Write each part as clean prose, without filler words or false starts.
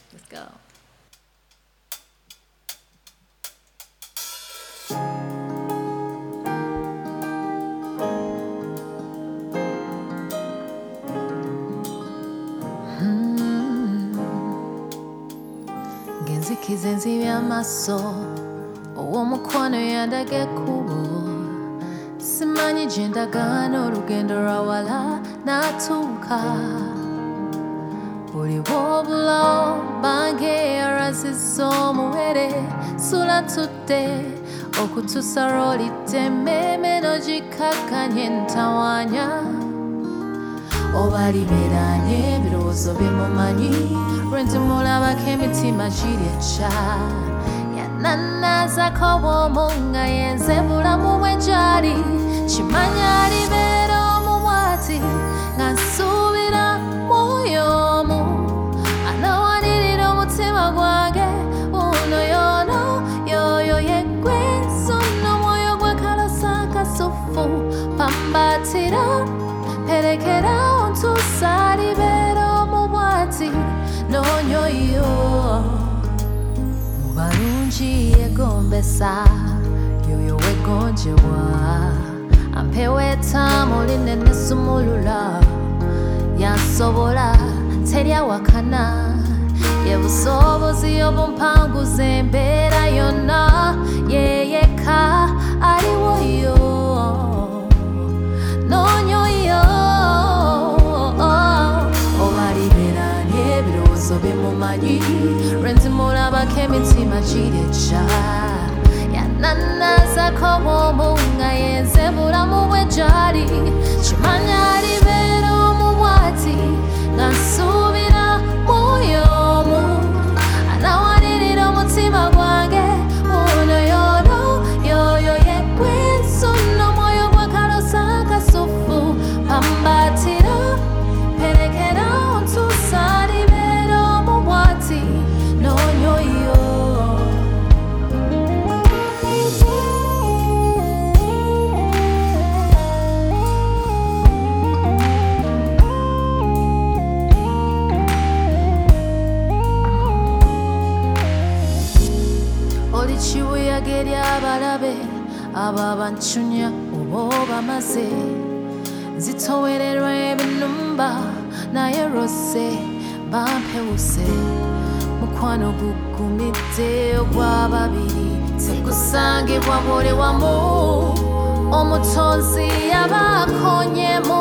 Let's go. Genzikiza enzibya amaaso ow'omukwano yandaga ekkubo simanyi gye ndagaana olugendo lwa wala n'atuuka buli bw'obula bange yarazizza omuwere sula tudde okutuusa lw'olidde emmeeme n'ogikakkanya entawaanya oba liberanye ebirowoozo bimumanyi lwenzi mulabako emitima giri ekya yanannaazako bw'omu nga yenze bulamu bwe gyali kimanya alibeera omubwati nga nsuubira mwoyo omu anawanirira omutima gwange uno yoono yoyo yeggwe sonno mwoyo gwe kalosa akasufu pambatira perekera ontuusa alibeera omubwati n'onyoyo mu balungi yegombesa yoyo wegonjebwa ampewo ettaamu linene sumulula yansobola teryawakana ye busobozi obumpanguza embeera yonna yeyekka aliwoyo n'onyoyo oba liberanye ebirowoozo bimumanyi lwenzi mulabako emitima giri ekya yanannaazako bw'omu nga yenze bulamu bwe gyali kimanya alibeera omubwati nga nsuubira mwoyo omu anawanirira omutima gwange uno yoono yoyo yeggwe sonno mwoyo gwe kalosa akasufu pambatira perekera ontuusa alibeera omubwati n'onyoyo oli kibuyaga eri abalabe abo abancunya oba obamaze nzitowererwa ebinumba naye rose bampewuse mukwano gugumidde ogw'ababiri tegusangibwa buli wamu omutonzi yabakonyemu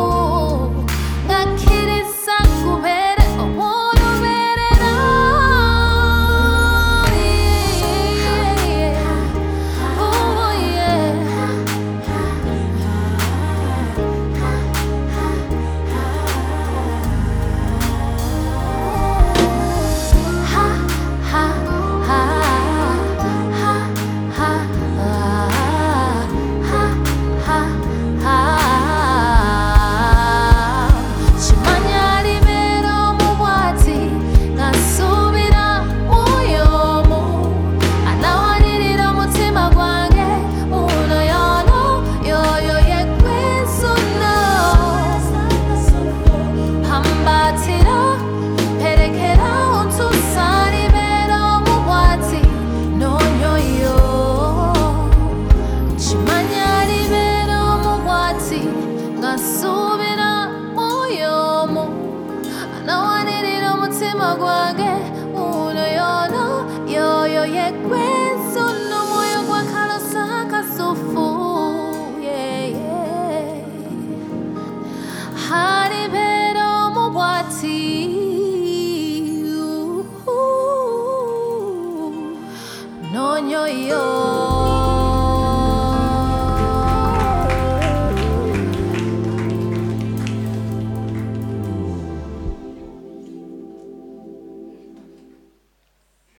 ngakkiriza kubeere obw'olubeerera ngasubira mwoyo omu anawanirira omutima gwange uno yoono yoyo yeggwe sonno mwoyo gwe kalosa akasufu alibeera omubwati n'onyoyo